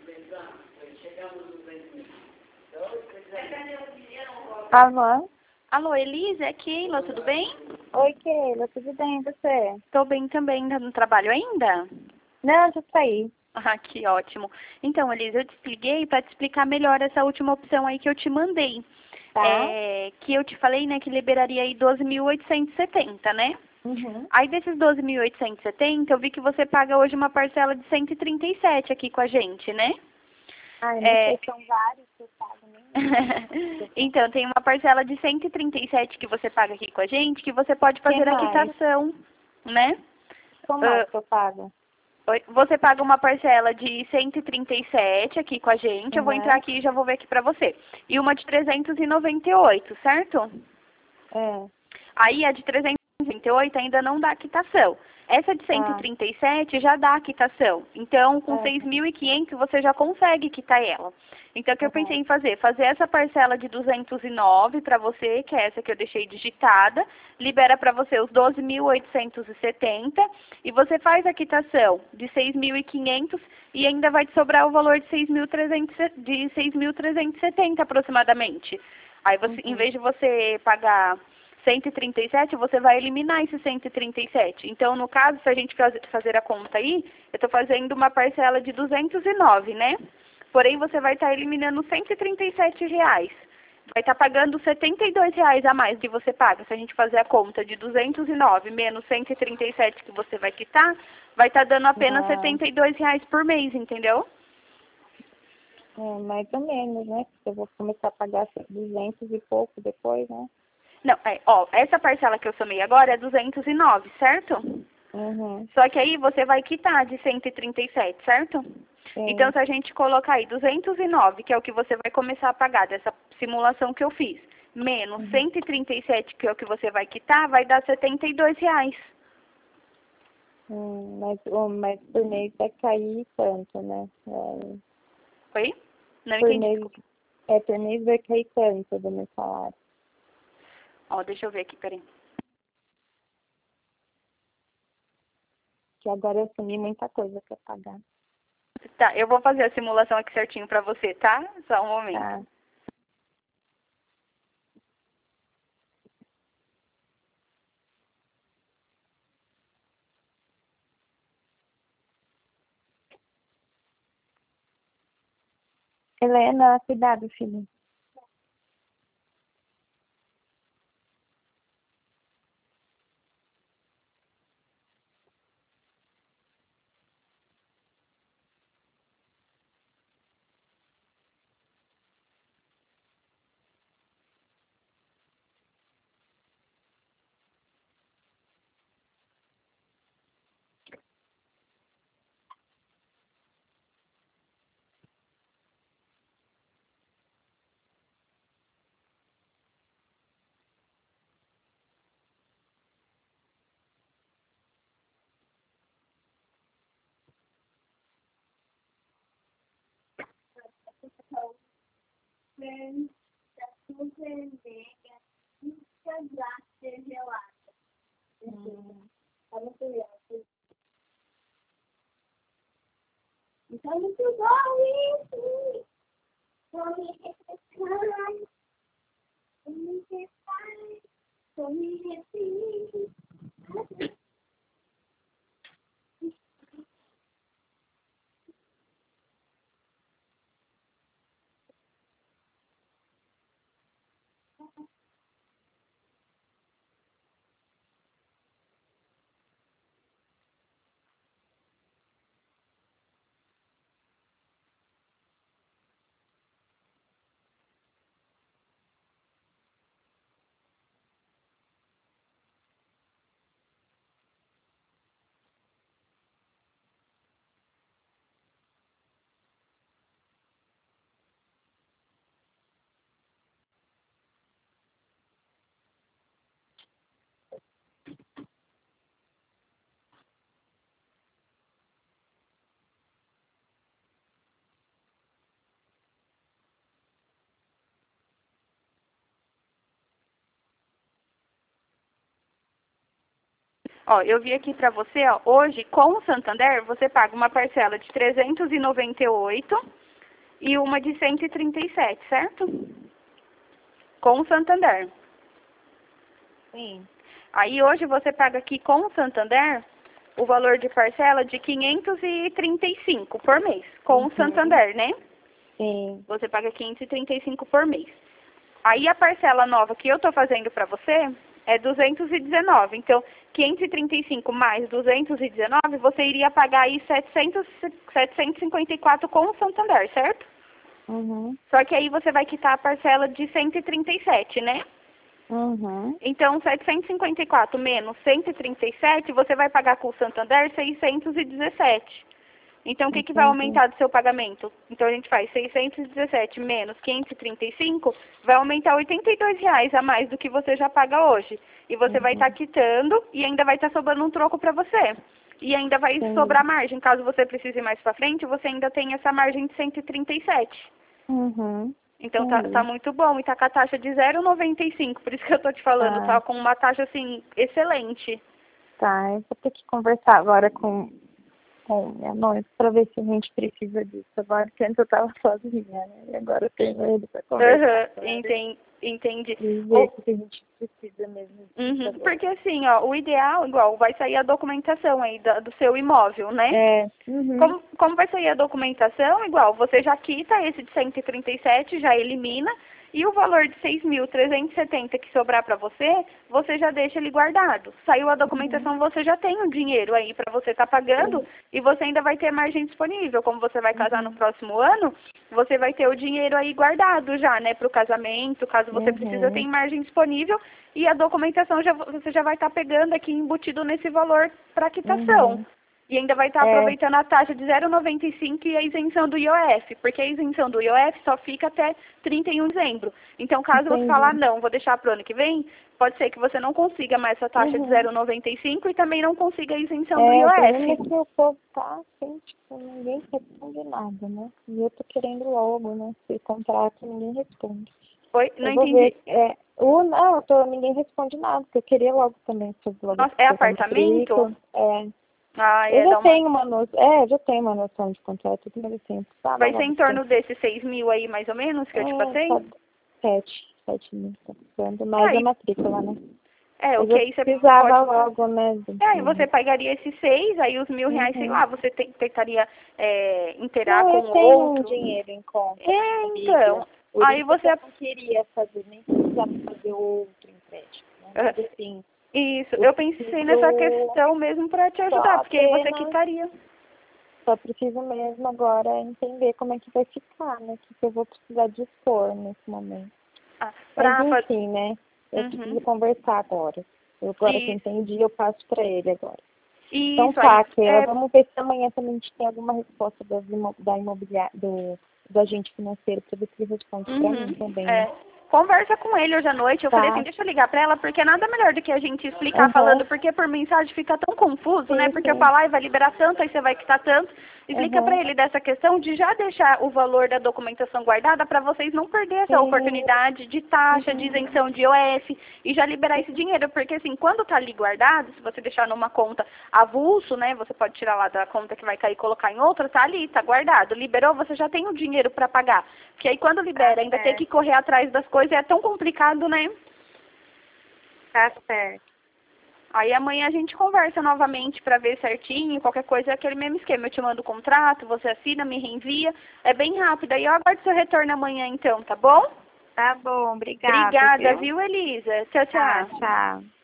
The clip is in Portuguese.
Alô? Alô, Elisa, é Keila, tudo bem? Oi, Keila, tudo bem, e você? Tô bem também, tá no trabalho ainda? Não, já saí. Ah, que ótimo. Então, Elisa, eu te liguei para te explicar melhor essa última opção aí que eu te mandei. Tá? Que eu te falei, né, que liberaria aí 12.870, né? Uhum. Aí desses 12.870, eu vi que você paga hoje uma parcela de 137 aqui com a gente, né? Ai, não sei, são vários que eu pago, nem Então, tem uma parcela de 137 que você paga aqui com a gente, que você pode fazer a mais? quitação, né? Como mais que eu pago? Você paga uma parcela de 137 aqui com a gente, eu vou entrar Uhum. aqui e já vou ver aqui pra você. E uma de 398, certo? É. Aí a de 398 ainda não dá quitação. Essa de Ah, 137 já dá quitação. Então, com é. 6.500 você já consegue quitar ela. Então, o que eu pensei Uhum. em fazer? Fazer essa parcela de 209 para você, que é essa que eu deixei digitada, libera para você os 12.870 e você faz a quitação de 6.500 e ainda vai te sobrar o valor de 6.370 aproximadamente. Aí, você, em Uhum. vez de você pagar 137, você vai eliminar esse 137. Então, no caso, se a gente fazer a conta aí, eu estou fazendo uma parcela de 209, né? Porém, você vai estar eliminando 137 reais. Vai estar pagando 72 reais a mais que você paga. Se a gente fazer a conta de 209 menos 137 que você vai quitar, vai estar dando apenas Ah, 72 reais por mês, entendeu? é, mais ou menos, né? Porque eu vou começar a pagar 200 e pouco depois, né? Não, essa parcela que eu somei agora é 209, certo? Uhum. Só que aí você vai quitar de 137, certo? Então, Sim. se a gente colocar aí 209, que é o que você vai começar a pagar dessa simulação que eu fiz, menos Uhum. 137, que é o que você vai quitar, vai dar 72 reais. Mas por mês vai cair tanto, né? É, Oi? Não por entendi, mês, desculpa. por mês vai cair tanto do meu salário. Ó, deixa eu ver aqui, peraí. Que agora eu assumi muita coisa pra pagar. Tá, eu vou fazer a simulação aqui certinho pra você, tá? Só um momento. Tá? Helena, cuidado, filho. Então, muito bom isso. Vou me refrescar, vou me refrescar, vou me refrescar. Ó, eu vi aqui pra você, ó, hoje com o Santander você paga uma parcela de 398 e uma de 137, certo? Com o Santander. Sim. Aí hoje você paga aqui com o Santander o valor de parcela de 535 por mês, com o Santander, né? Sim. Você paga 535 por mês. Aí a parcela nova que eu tô fazendo pra você é 219. Então, 535 mais 219, você iria pagar aí 754 com o Santander, certo? Uhum. Só que aí você vai quitar a parcela de 137, né? Uhum. Então, 754 menos 137, você vai pagar com o Santander 617. Então, o que vai Entendi. aumentar do seu pagamento? Então, a gente faz 617 menos 535, vai aumentar R$ 82 a mais do que você já paga hoje. E você vai estar quitando e ainda vai estar sobrando um troco para você. E ainda vai Sim. sobrar margem. Caso você precise mais para frente, você ainda tem essa margem de 137. Uhum. Então Entendi. tá muito bom e tá com a taxa de 0,95, por isso que eu tô te falando, tá com uma taxa assim excelente. Tá, eu vou ter que conversar agora com minha mãe para ver se a gente precisa disso agora, que antes eu tava sozinha, né? E agora eu tenho ele para conversar. Entendi. E ver o que a gente precisa mesmo disso agora. Porque assim, ó, o ideal, igual, vai sair a documentação aí do seu imóvel, né? Como vai sair a documentação, igual, você já quita esse de 137, já elimina, e o valor de 6.370 que sobrar para você, você já deixa ele guardado. Saiu a documentação, você já tem o dinheiro aí para você estar pagando, e você ainda vai ter margem disponível. Como você vai casar no próximo ano, você vai ter o dinheiro aí guardado já, né, para o casamento. Caso você precisa, tem margem disponível, e a documentação você já vai estar pegando aqui embutido nesse valor para quitação. E ainda vai estar aproveitando a taxa de 0,95 e a isenção do IOF, porque a isenção do IOF só fica até 31 de dezembro. Então, caso você falar, não, vou deixar para o ano que vem, pode ser que você não consiga mais essa taxa de 0,95 e também não consiga a isenção do IOF. O problema é que o povo tá assim, tipo, ninguém responde nada, né? E eu tô querendo logo, né? Se contrato, ninguém responde. Oi? Não entendi. Ninguém responde nada, porque eu queria logo também fazer logo. Nossa, é apartamento? Eu já tenho uma noção de contrato, mas assim, vai ser em torno desses 6 mil aí, mais ou menos, que eu te passei? 7 mil, tá ficando, mais a matrícula, né? O que aí você precisava logo, né? Aí você pagaria esses 6, aí os R$ 1.000, sei lá, você tentaria inteirar com outro. Eu tenho um dinheiro em conta. Então. Aí você não queria fazer, nem precisava fazer outro empréstimo, né? Mas, assim, isso, eu pensei nessa questão mesmo para te ajudar, porque aí você quitaria. Só preciso mesmo agora entender como é que vai ficar, né? O que eu vou precisar dispor nesse momento. Mas enfim, né? Eu preciso conversar agora. Agora que eu entendi, eu passo para ele agora. Então tá, Keila, vamos ver se amanhã também a gente tem alguma resposta da imobiliária, do agente financeiro, para ver se ele responde para mim também. Né? Conversa com ele hoje à noite. Eu falei assim, deixa eu ligar pra ela, porque nada melhor do que a gente explicar falando, porque por mensagem fica tão confuso, né? Porque eu falar, vai liberar tanto, aí você vai quitar tanto. Explica pra ele dessa questão de já deixar o valor da documentação guardada para vocês não perder essa oportunidade de taxa, de isenção de IOF e já liberar esse dinheiro. Porque assim, quando tá ali guardado, se você deixar numa conta avulso, né? Você pode tirar lá da conta que vai cair e colocar em outra, tá ali, tá guardado. Liberou, você já tem o dinheiro para pagar. Porque aí quando libera, ainda tem que correr atrás das coisas, é tão complicado, né? Tá certo. Aí amanhã a gente conversa novamente para ver certinho, qualquer coisa é aquele mesmo esquema. Eu te mando o contrato, você assina, me reenvia. É bem rápido. Aí eu aguardo seu retorno amanhã então, tá bom? Tá bom, obrigada. Obrigada, viu, Elisa? Tchau, tchau. Tchau.